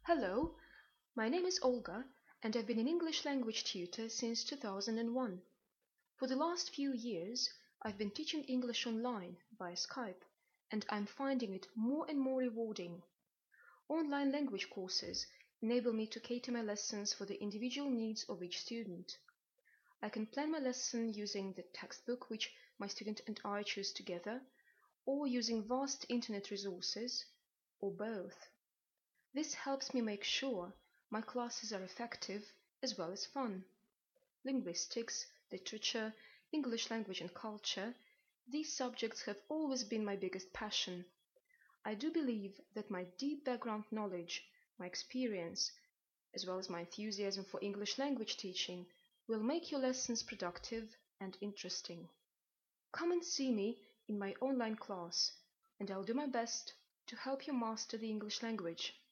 Hello, my name is Olga, and I've been an English language tutor since 2001. For the last few years, I've been teaching English online via Skype, and I'm finding it more and more rewarding. Online language courses enable me to cater my lessons for the individual needs of each student. I can plan my lesson using the textbook which my student and I choose together, or using vast internet resources, or both. This helps me make sure my classes are effective as well as fun. Linguistics, literature, English language and culture, these subjects have always been my biggest passion. I do believe that my deep background knowledge, my experience, as well as my enthusiasm for English language teaching, will make your lessons productive and interesting. Come and see me in my online class, and I'll do my best to help you master the English language.